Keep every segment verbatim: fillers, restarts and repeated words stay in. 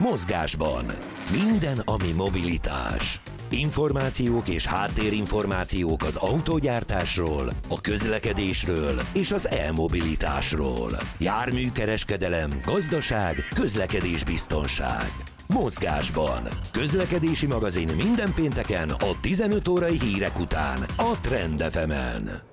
Mozgásban. Minden, ami mobilitás. Információk és háttérinformációk az autógyártásról, a közlekedésről és az e-mobilitásról. Járműkereskedelem, gazdaság, közlekedésbiztonság. Mozgásban. Közlekedési magazin minden pénteken a tizenöt órai hírek után a Trend ef emen.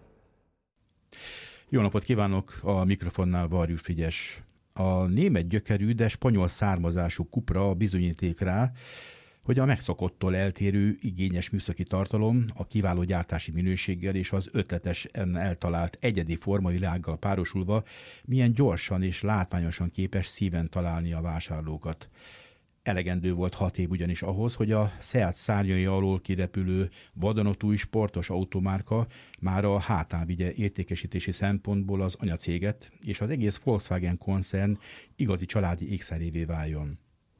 Jó napot kívánok, a mikrofonnál Varjú Frigyes. A német gyökerű, de spanyol származású Cupra a bizonyíték rá, hogy a megszokottól eltérő, igényes műszaki tartalom, a kiváló gyártási minőséggel és az ötletesen eltalált egyedi formavilággal párosulva milyen gyorsan és látványosan képes szíven találni a vásárlókat. Elegendő volt hat év ugyanis ahhoz, hogy a Seat szárnyai alól kirepülő vadonatúj sportos automárka már a hátán vigye értékesítési szempontból az anyacéget, és az egész Volkswagen koncern igazi családi ékszerévé váljon.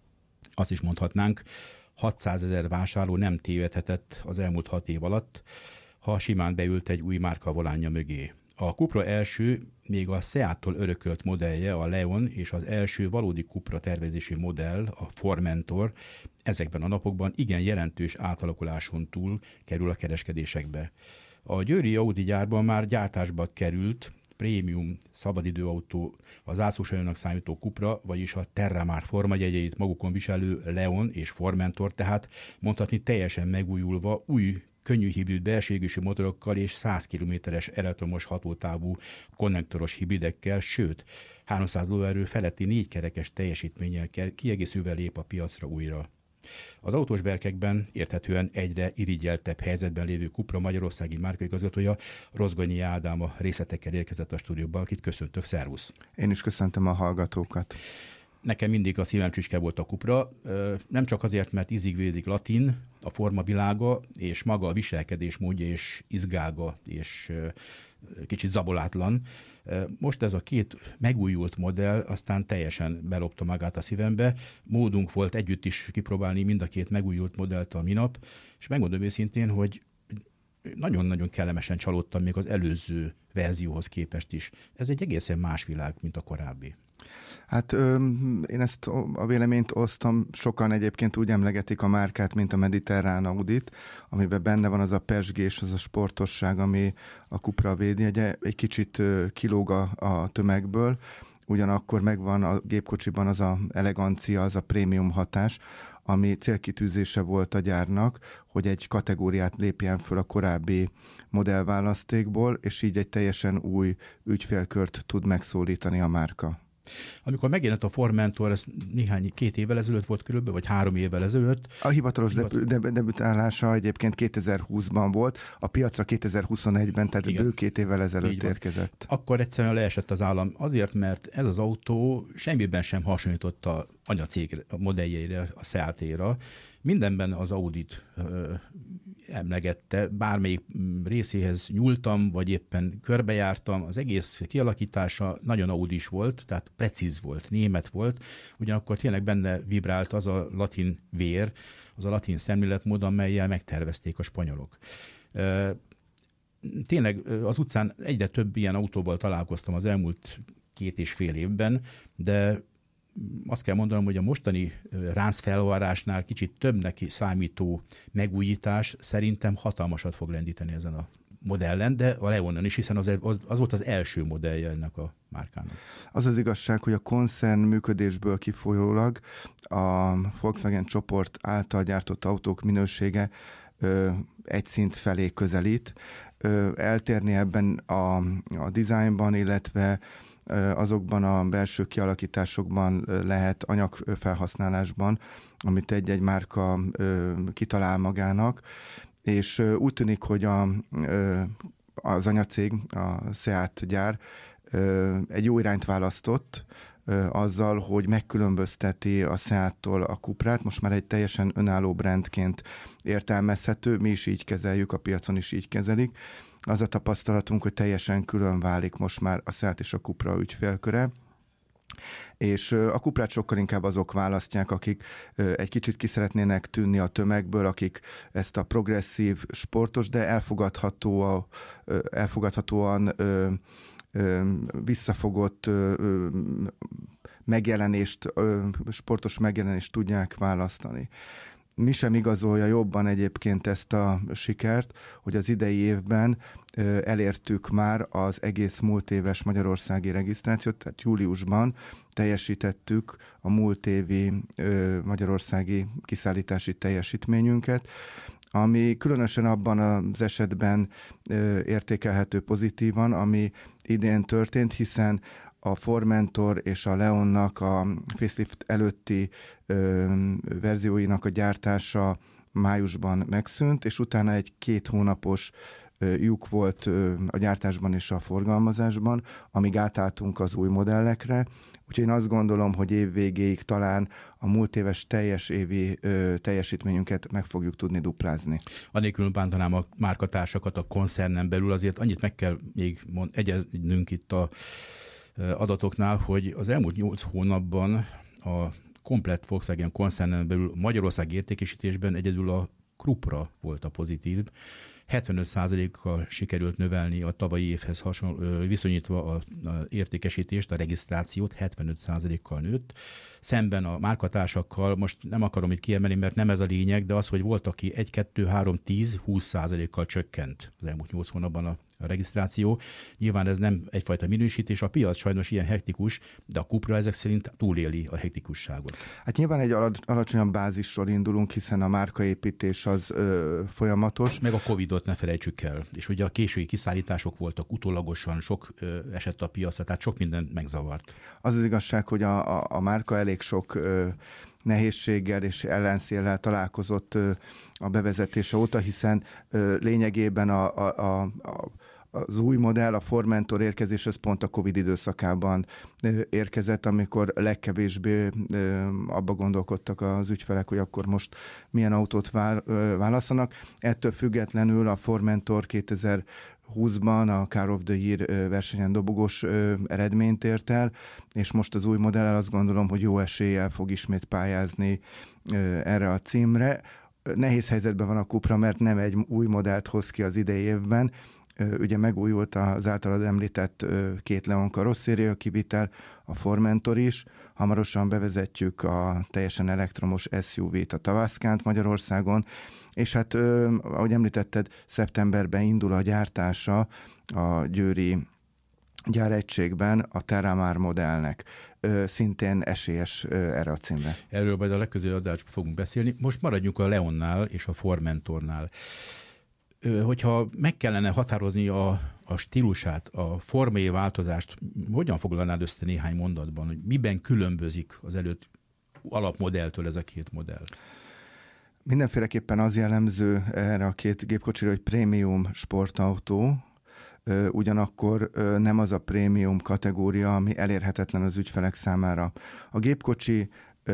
Azt is mondhatnánk, hatszázezer vásárló nem tévedhetett az elmúlt hat év alatt, ha simán beült egy új márka volánja mögé. A Cupra első, még a Seattól örökölt modellje, a Leon, és az első valódi Cupra tervezési modell, a Formentor, ezekben a napokban igen jelentős átalakuláson túl kerül a kereskedésekbe. A győri Audi gyárban már gyártásba került prémium szabadidőautó, az zászlóshajónak számító Cupra, vagyis a Terramar formajegyeit magukon viselő Leon és Formentor, tehát mondhatni teljesen megújulva, új könnyű hibrid belségősű motorokkal és száz kilométeres elektromos hatótávú konnektoros hibridekkel, sőt, háromszáz lóerő feletti négykerekes teljesítménnyel kiegészülve lép a piacra újra. Az autós berkekben érthetően egyre irigyeltebb helyzetben lévő Cupra magyarországi márkaigazgatója, Rozgonyi Ádám a részletekkel érkezett a stúdióba, akit köszöntök, szervusz! Én is köszöntöm a hallgatókat. Nekem mindig a szívem csücske volt a Cupra, nem csak azért, mert ízig-védig latin, a formavilága, és maga a viselkedés módja és izgága, és kicsit zabolátlan. Most ez a két megújult modell aztán teljesen belopta magát a szívembe. Módunk volt együtt is kipróbálni mind a két megújult modellt a minap, és megmondom őszintén, hogy nagyon-nagyon kellemesen csalódtam még az előző verzióhoz képest is. Ez egy egészen más világ, mint a korábbi. Hát ö, én ezt a véleményt osztom, sokan egyébként úgy emlegetik a márkát, mint a mediterrán Audit, amiben benne van az a pezsgés, az a sportosság, ami a Cupra védjegye, egy kicsit ö, kilóg a, a tömegből, ugyanakkor megvan a gépkocsiban az a elegancia, az a prémium hatás, ami célkitűzése volt a gyárnak, hogy egy kategóriát lépjen föl a korábbi modellválasztékból, és így egy teljesen új ügyfélkört tud megszólítani a márka. Amikor megjelent a Formentor, ez néhány, két évvel ezelőtt volt körülbelül, vagy három évvel ezelőtt. A hivatalos Hivatal... deb- debütálása egyébként kétezer-húszban volt, a piacra kétezer-huszonegyben, tehát igen, bő két évvel ezelőtt érkezett. Akkor egyszerűen leesett az állam azért, mert ez az autó semmiben sem hasonlított a anyacég modelljeire, a Seatéra. Mindenben az Audit ö, emlegette, bármelyik részéhez nyúltam, vagy éppen körbejártam, az egész kialakítása nagyon audis volt, tehát precíz volt, német volt, ugyanakkor tényleg benne vibrált az a latin vér, az a latin szemléletmód, amellyel megtervezték a spanyolok. Ö, tényleg az utcán egyre több ilyen autóval találkoztam az elmúlt két és fél évben, de azt kell mondanom, hogy a mostani ráncfelvarrásnál kicsit többnek számító megújítás szerintem hatalmasat fog lendíteni ezen a modellen, de a Leonon is, hiszen az, az, az volt az első modellje ennek a márkának. Az az igazság, hogy a koncern működésből kifolyólag a Volkswagen csoport által gyártott autók minősége ö, egy szint felé közelít. Ö, eltérni ebben a, a dizájnban, illetve azokban a belső kialakításokban lehet, anyagfelhasználásban, amit egy-egy márka kitalál magának, és úgy tűnik, hogy a, az anyacég, a Seat gyár egy jó irányt választott, azzal, hogy megkülönbözteti a Seattól a Cuprát, most már egy teljesen önálló brandként értelmezhető, mi is így kezeljük, a piacon is így kezelik. Az a tapasztalatunk, hogy teljesen külön válik most már a Seat és a Cupra ügyfélköre, és a Cuprát sokkal inkább azok választják, akik egy kicsit ki szeretnének tűnni a tömegből, akik ezt a progresszív, sportos, de elfogadható, elfogadhatóan visszafogott megjelenést, sportos megjelenést tudják választani. Mi sem igazolja jobban egyébként ezt a sikert, hogy az idei évben elértük már az egész múlt éves magyarországi regisztrációt, tehát júliusban teljesítettük a múlt évi magyarországi kiszállítási teljesítményünket, ami különösen abban az esetben értékelhető pozitívan, ami idén történt, hiszen a Formentor és a Leonnak a facelift előtti ö, verzióinak a gyártása májusban megszűnt, és utána egy két hónapos ö, lyuk volt ö, a gyártásban és a forgalmazásban, amíg átálltunk az új modellekre. Úgyhogy én azt gondolom, hogy év végéig talán a múlt éves teljes évi ö, teljesítményünket meg fogjuk tudni duplázni. Anélkül bántanám a márkatársakat a koncernen belül, azért annyit meg kell még mond, egyeznünk itt a adatoknál, hogy az elmúlt nyolc hónapban a komplett Volkswagen koncernen belül Magyarország értékesítésben egyedül a Cupra volt a pozitív. hetvenöt százalékkal sikerült növelni a tavalyi évhez hasonló, viszonyítva a, a értékesítést, a regisztrációt, hetvenöt százalékkal nőtt. Szemben a márkatársakkal, most nem akarom itt kiemelni, mert nem ez a lényeg, de az, hogy volt, aki egy, kettő, három, tíz, húsz százalékkal csökkent az elmúlt nyolc hónapban a a regisztráció. Nyilván ez nem egyfajta minősítés, a piac sajnos ilyen hektikus, de a Cupra ezek szerint túléli a hektikusságot. Hát nyilván egy alacsonyabb bázisról indulunk, hiszen a márkaépítés az ö, folyamatos. Meg a Covidot ne felejtsük el. És ugye a késői kiszállítások voltak utólagosan, sok ö, esett a piacra, tehát sok minden megzavart. Az az igazság, hogy a, a, a márka elég sok ö, nehézséggel és ellenszéllel találkozott ö, a bevezetése óta, hiszen ö, lényegében a, a, a, a az új modell, a Formentor érkezés, ez pont a Covid időszakában érkezett, amikor legkevésbé abba gondolkodtak az ügyfelek, hogy akkor most milyen autót választanak. Ettől függetlenül a Formentor kétezer-húszban a Car of the Year versenyen dobogós eredményt ért el, és most az új modellel azt gondolom, hogy jó eséllyel fog ismét pályázni erre a címre. Nehéz helyzetben van a Cupra, mert nem egy új modellt hoz ki az idei évben. Ugye megújult az általad említett két Leon karosszéria kivitel, a Formentor is. Hamarosan bevezetjük a teljesen elektromos es u vét, a Tavascant Magyarországon, és hát, ahogy említetted, szeptemberben indul a gyártása a győri gyáregységben a Terramar modellnek. Szintén esélyes erre a címre. Erről majd a legközelebbi adásban fogunk beszélni. Most maradjunk a Leonnál és a Formentornál. Hogyha meg kellene határozni a, a stílusát, a formai változást, hogyan foglalnád össze néhány mondatban, hogy miben különbözik az előtt alapmodelltől ez a két modell? Mindenféleképpen az jellemző erre a két gépkocsira, hogy prémium sportautó, ugyanakkor nem az a prémium kategória, ami elérhetetlen az ügyfelek számára. A gépkocsi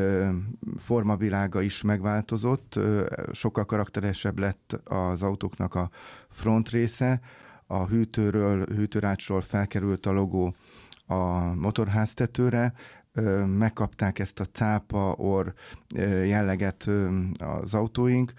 formavilága is megváltozott, sokkal karakteresebb lett az autóknak a front része, a hűtőről, hűtőrácsról felkerült a logó a motorháztetőre, megkapták ezt a cápa orr jelleget az autóink,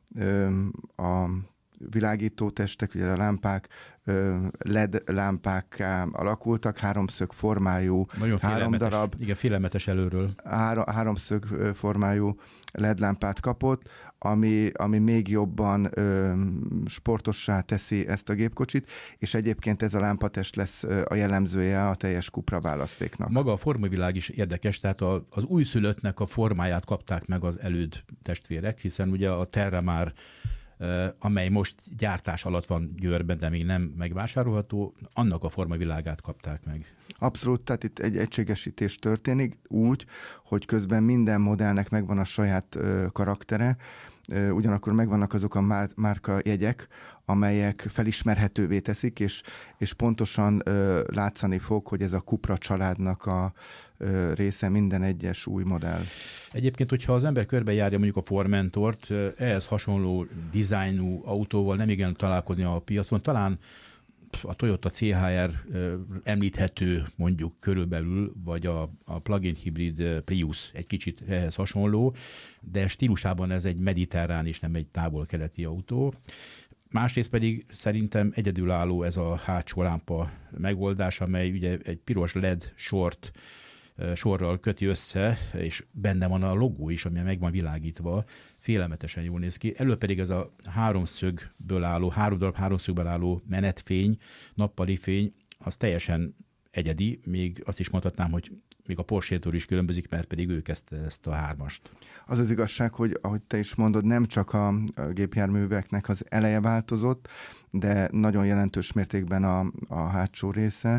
a világítótestek, ugye a lámpák el é dé lámpákká alakultak, háromszög formájú, nagyon három darab, igen, félelmetes előről. Három, háromszög formájú el é dé lámpát kapott, ami, ami még jobban ö, sportossá teszi ezt a gépkocsit, és egyébként ez a lámpatest lesz a jellemzője a teljes Cupra választéknak. Maga a formavilág is érdekes, tehát a, az újszülöttnek a formáját kapták meg az előd testvérek, hiszen ugye a Terramar, amely most gyártás alatt van Győrben, de még nem megvásárolható, annak a formavilágát kapták meg. Abszolút, tehát itt egy egységesítés történik úgy, hogy közben minden modellnek megvan a saját ö, karaktere, ö, ugyanakkor megvannak azok a márka jegyek, amelyek felismerhetővé teszik, és, és pontosan ö, látszani fog, hogy ez a Cupra családnak a ö, része minden egyes új modell. Egyébként, hogyha az ember körbejárja mondjuk a Formentort, ehhez hasonló dizájnú autóval nem igen találkozni a piacon, talán a Toyota cé há er említhető mondjuk körülbelül, vagy a, a plug-in hibrid Prius egy kicsit ehhez hasonló, de stílusában ez egy mediterrán és nem egy távol-keleti autó. Másrészt pedig szerintem egyedülálló ez a hátsó lámpa megoldás, amely ugye egy piros el é dé sort sorral köti össze, és benne van a logó is, ami meg van világítva, félelmetesen jól néz ki. Elő pedig ez a háromszögből álló, három darab háromszögből álló menetfény, nappali fény, az teljesen egyedi, még azt is mondhatnám, hogy még a Porsche-től is különbözik, mert pedig ő kezdte ezt a hármast. Az az igazság, hogy ahogy te is mondod, nem csak a gépjárműveknek az eleje változott, de nagyon jelentős mértékben a, a hátsó része.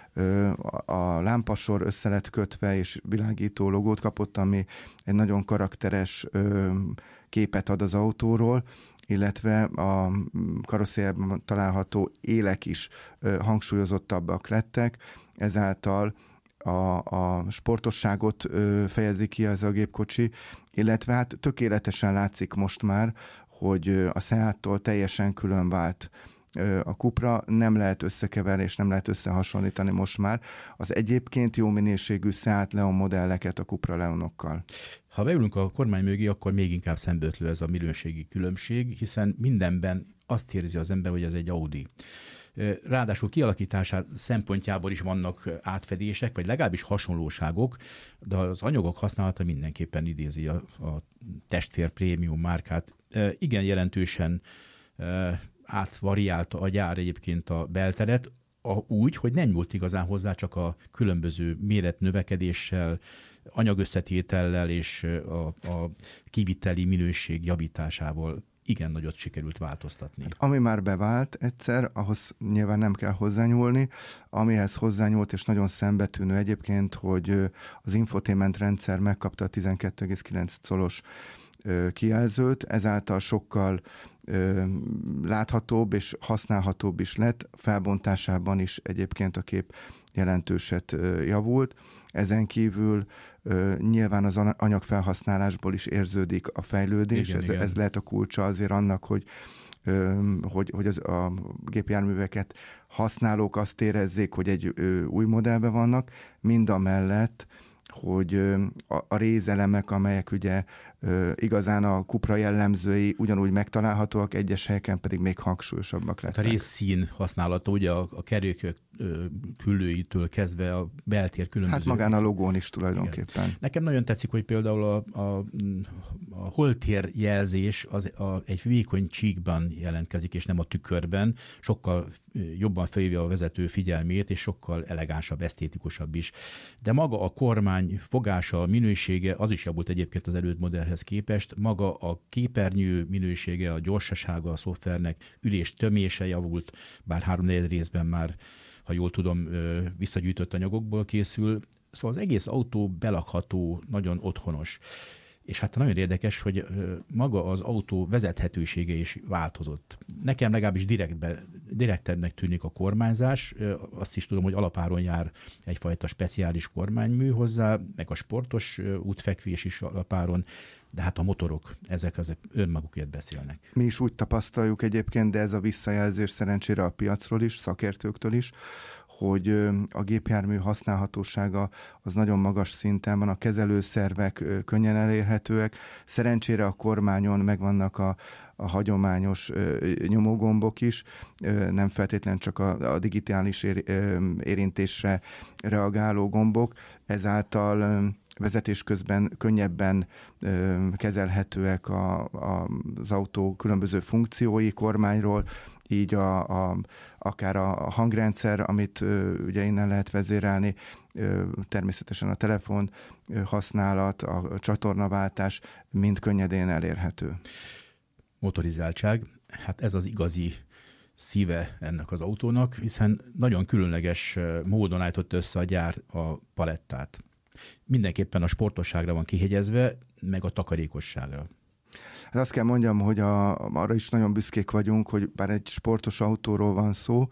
A lámpasor össze lett kötve, és világító logót kapott, ami egy nagyon karakteres képet ad az autóról, illetve a karosszériában található élek is hangsúlyozottabbak lettek, ezáltal a, a sportosságot fejezi ki ez a gépkocsi, illetve hát tökéletesen látszik most már, hogy a Seattól teljesen külön vált a Cupra, nem lehet összekeverni és nem lehet összehasonlítani most már az egyébként jó minőségű Seat Leon modelleket a Cupra Leonokkal. Ha beülünk a kormány mögé, akkor még inkább szembeötlő ez a minőségi különbség, hiszen mindenben azt érzi az ember, hogy ez egy Audi. Ráadásul kialakítását szempontjából is vannak átfedések, vagy legalábbis hasonlóságok, de az anyagok használata mindenképpen idézi a, a testfér prémium márkát. Igen jelentősen átvariálta a gyár egyébként a belteret, úgy, hogy nem nyúlt igazán hozzá, csak a különböző méretnövekedéssel, anyagösszetétellel és a, a kiviteli minőség javításával igen nagyot sikerült változtatni. Ami már bevált egyszer, ahhoz nyilván nem kell hozzányúlni, amihez hozzányúlt, és nagyon szembetűnő egyébként, hogy az infotainment rendszer megkapta a tizenkettő egész kilenc colos kijelzőt, ezáltal sokkal láthatóbb és használhatóbb is lett, felbontásában is egyébként a kép jelentőset javult. Ezen kívül nyilván az anyagfelhasználásból is érződik a fejlődés, igen, ez, igen. ez lehet a kulcsa azért annak, hogy, hogy, hogy az, a gépjárműveket használók azt érezzék, hogy egy új modellben vannak, mind a mellett, hogy a, a rézelemek, amelyek ugye igazán a Cupra jellemzői ugyanúgy megtalálhatóak, egyes helyeken pedig még hangsúlyosabbak lettek. A részszín használata, ugye a, a kerékök küllőitől kezdve a beltér különböző... Hát magán a logón is tulajdonképpen. Igen. Nekem nagyon tetszik, hogy például a, a, a holtér jelzés az a, egy vékony csíkban jelentkezik, és nem a tükörben. Sokkal jobban felhívja a vezető figyelmét, és sokkal elegánsabb, esztétikusabb is. De maga a kormány fogása, a minősége, az is javult egyébként az előtt modellhez képest. Maga a képernyő minősége, a gyorsasága a szoftvernek, ülés tömése javult, bár három-négy részben már, ha jól tudom, visszagyűjtött anyagokból készül. Szóval az egész autó belakható, nagyon otthonos. És hát nagyon érdekes, hogy maga az autó vezethetősége is változott. Nekem legalábbis direktbe, direktebbnek tűnik a kormányzás. Azt is tudom, hogy alapáron jár egyfajta speciális kormánymű hozzá, meg a sportos útfekvés is alapáron, de hát a motorok, ezek, ezek önmagukért beszélnek. Mi is úgy tapasztaljuk egyébként, de ez a visszajelzés szerencsére a piacról is, szakértőktől is, hogy a gépjármű használhatósága az nagyon magas szinten van, a kezelőszervek könnyen elérhetőek. Szerencsére a kormányon megvannak a, a hagyományos nyomógombok is, nem feltétlenül csak a, a digitális ér, érintésre reagáló gombok, ezáltal vezetés közben könnyebben ö, kezelhetőek a, a, az autó különböző funkciói kormányról, így a, a, akár a hangrendszer, amit ö, ugye innen lehet vezérelni, ö, természetesen a telefon ö, használat, a csatornaváltás mind könnyedén elérhető. Motorizáltság, hát ez az igazi szíve ennek az autónak, hiszen nagyon különleges módon állított össze a gyár a palettát. Mindenképpen a sportosságra van kihegyezve, meg a takarékosságra. Hát azt kell mondjam, hogy a, arra is nagyon büszkék vagyunk, hogy bár egy sportos autóról van szó,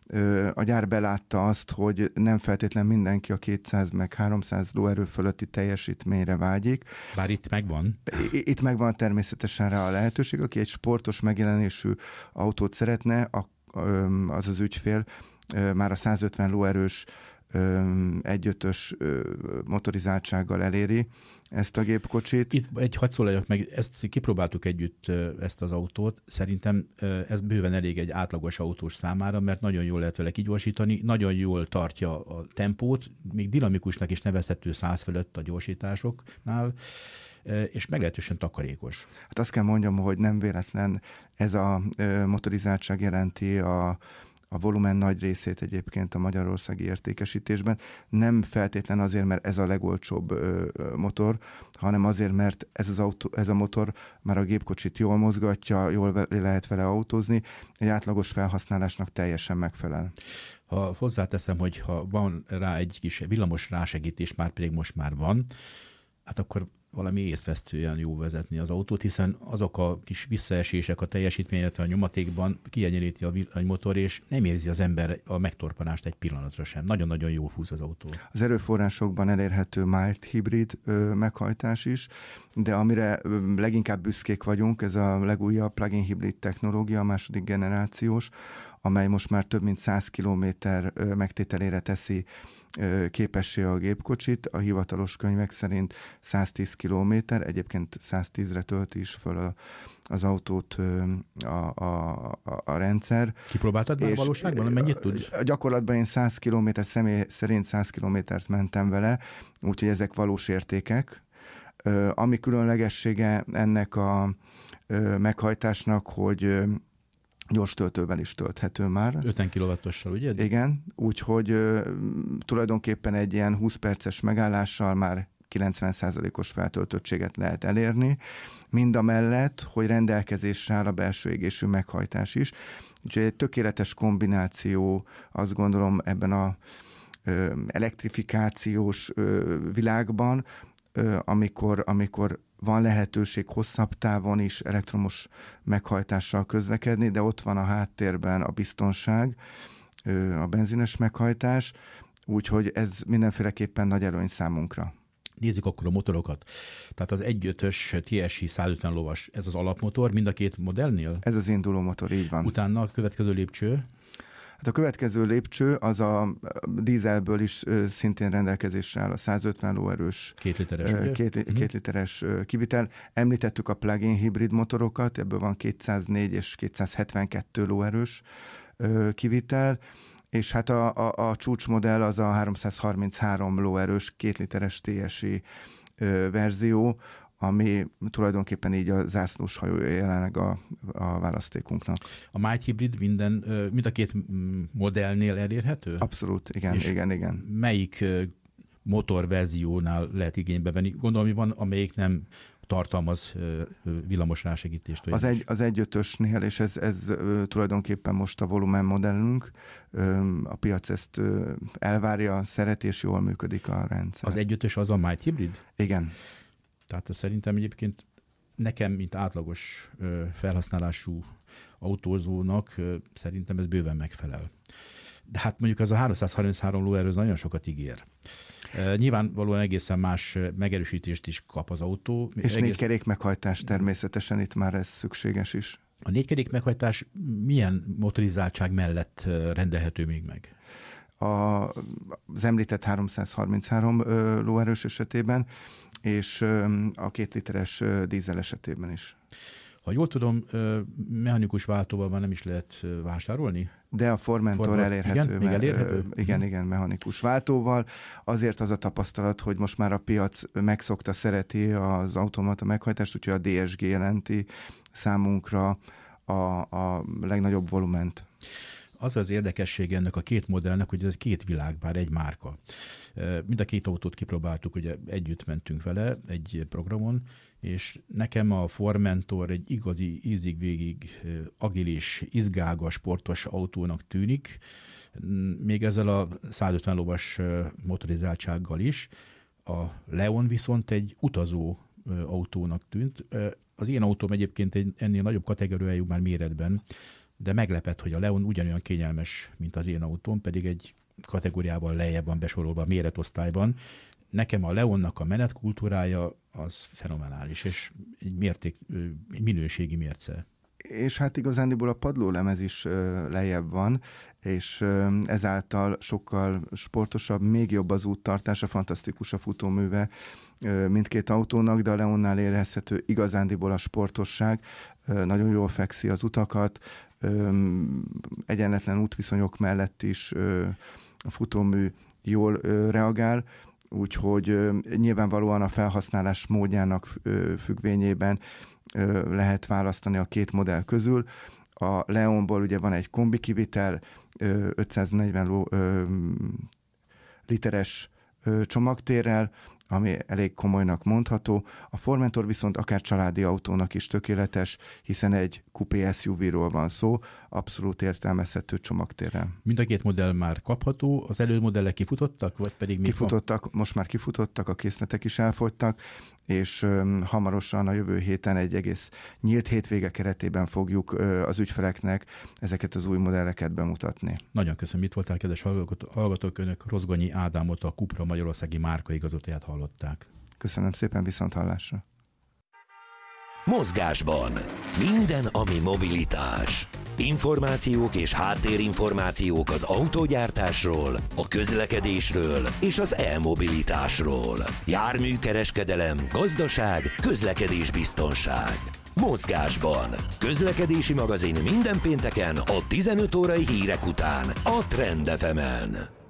a gyár belátta azt, hogy nem feltétlen mindenki a kétszáz meg háromszáz lóerő fölötti teljesítményre vágyik. Bár itt megvan. Itt megvan természetesen rá a lehetőség. Aki egy sportos megjelenésű autót szeretne, az az ügyfél már a százötven lóerős egyötös motorizáltsággal eléri ezt a gépkocsit. Itt egy hadd szólaljak meg, ezt kipróbáltuk együtt, ezt az autót. Szerintem ez bőven elég egy átlagos autós számára, mert nagyon jól lehet vele kigyorsítani, nagyon jól tartja a tempót, még dinamikusnak is nevezhető száz fölött a gyorsításoknál, és meglehetősen takarékos. Hát azt kell mondjam, hogy nem véletlen ez a motorizáltság jelenti a a volumen nagy részét egyébként a magyarországi értékesítésben. Nem feltétlen azért, mert ez a legolcsóbb ö, motor, hanem azért, mert ez, az autó, ez a motor már a gépkocsit jól mozgatja, jól lehet vele autózni, egy átlagos felhasználásnak teljesen megfelel. Ha hozzáteszem, hogy ha van rá egy kis villamos rásegítés, már pedig most már van, hát akkor valami észvesztően jó vezetni az autót, hiszen azok a kis visszaesések a teljesítményet a nyomatékban kiegyenlíti a, a motor, és nem érzi az ember a megtorpanást egy pillanatra sem. Nagyon-nagyon jól húz az autó. Az erőforrásokban elérhető mild hibrid ö, meghajtás is, de amire ö, leginkább büszkék vagyunk, ez a legújabb plug-in hibrid technológia, a második generációs, amely most már több mint száz kilométer megtételére teszi képessé a gépkocsit. A hivatalos könyvek szerint száztíz kilométer, egyébként száztízre tölti is föl a, az autót a, a, a, a rendszer. Kipróbáltad már valóságban? Mennyit tud? Gyakorlatban én száz kilométer, személy szerint száz kilométert mentem vele, úgyhogy ezek valós értékek. Ami különlegessége ennek a meghajtásnak, hogy gyors töltővel is tölthető már. ötven kilowattossal, ugye? Igen, úgyhogy ö, tulajdonképpen egy ilyen húsz perces megállással már kilencven százalékos feltöltöttséget lehet elérni, mindamellett, hogy rendelkezésre áll a belső égésű meghajtás is. Úgyhogy egy tökéletes kombináció, azt gondolom, ebben a ö, elektrifikációs ö, világban, ö, amikor, amikor van lehetőség hosszabb távon is elektromos meghajtással közlekedni, de ott van a háttérben a biztonság, a benzines meghajtás, úgyhogy ez mindenféleképpen nagy előny számunkra. Nézzük akkor a motorokat. Tehát az egy ötös té es i száz ötven lovas, ez az alapmotor mind a két modellnél? Ez az induló motor, így van. Utána a következő lépcső? Hát a következő lépcső az a dízelből is szintén rendelkezésre áll a száz ötven lóerős két literes, két, két literes kivitel. Említettük a plug-in hibrid motorokat, ebből van kétszáznégy és kétszázhetvenkettő lóerős kivitel, és hát a, a, a csúcsmodell az a háromszázharminchárom lóerős két literes té es i verzió, ami tulajdonképpen így a zászlós hajója jelenleg a, a választékunknak. A mild hibrid minden, mind a két modellnél elérhető? Abszolút, igen, és igen, igen. Melyik motorverziónál lehet igénybe venni? Gondolom, hogy van, amelyik nem tartalmaz villamos rásegítést. Az egy, az egy ötösnél, és ez, ez tulajdonképpen most a volumen modellünk, a piac ezt elvárja, szereti, és jól működik a rendszer. Az egy ötös az a mild hibrid? Igen. Tehát szerintem egyébként nekem, mint átlagos felhasználású autózónak szerintem ez bőven megfelel. De hát mondjuk az a háromszázharminchárom lóerő nagyon sokat ígér. Nyilvánvalóan egészen más megerősítést is kap az autó. És Egész... négy kerék meghajtás természetesen, itt már ez szükséges is. A négy kerék meghajtás milyen motorizáltság mellett rendelhető még meg? A, az említett háromszázharminchárom lóerős esetében, és a két literes dízel esetében is. Ha jól tudom, mechanikus váltóval már nem is lehet vásárolni? De a Formentor Forma... elérhető. Igen, még elérhető? Igen, igen, mechanikus váltóval. Azért az a tapasztalat, hogy most már a piac megszokta, szereti az automata meghajtást, úgyhogy a dé es gé jelenti számunkra a, a legnagyobb volument. Az az érdekessége ennek a két modellnek, hogy ez két világ, bár egy márka. Mind a két autót kipróbáltuk, ugye együtt mentünk vele egy programon, és nekem a Formentor egy igazi ízig-végig agilis, izgágas, sportos autónak tűnik, még ezzel a száz ötven lovas motorizáltsággal is. A Leon viszont egy utazó autónak tűnt. Az én autóm egyébként egy ennél nagyobb kategóriájú már méretben, de meglepett, hogy a Leon ugyanolyan kényelmes, mint az én autóm, pedig egy kategóriával lejjebb van besorolva a méretosztályban. Nekem a Leonnak a menetkultúrája az fenomenális, és egy mérték, egy minőségi mérce. És hát igazándiból a padlólemez is lejjebb van, és ezáltal sokkal sportosabb, még jobb az úttartása, fantasztikus a futóműve mindkét autónak, de a Leonnál érezhető igazándiból a sportosság, nagyon jól fekszi az utakat, egyenletlen útviszonyok mellett is a futómű jól reagál, úgyhogy nyilvánvalóan a felhasználás módjának függvényében lehet választani a két modell közül. A Leonból ugye van egy kombi kivitel, ötszáznegyven ló, literes csomagtérrel, ami elég komolynak mondható. A Formentor viszont akár családi autónak is tökéletes, hiszen egy kupé es u vé-ról van szó, abszolút értelmezhető csomagtérrel. Mind a két modell már kapható, az előmodellek kifutottak, vagy pedig még Kifutottak, van? Most már kifutottak, a készletek is elfogytak, és um, hamarosan a jövő héten egy egész nyílt hétvége keretében fogjuk uh, az ügyfeleknek ezeket az új modelleket bemutatni. Nagyon köszönöm, itt voltál, kedves hallgatók, önök Rozgonyi Ádámot, a Cupra magyarországi márkaigazgatóját hallották. Köszönöm szépen, viszont hallásra. Mozgásban minden, ami mobilitás. Információk és háttérinformációk az autógyártásról, a közlekedésről és az e-mobilitásról. Járműkereskedelem, gazdaság, közlekedésbiztonság. Mozgásban. Közlekedési magazin minden pénteken a tizenöt órai hírek után a Trend ef emen.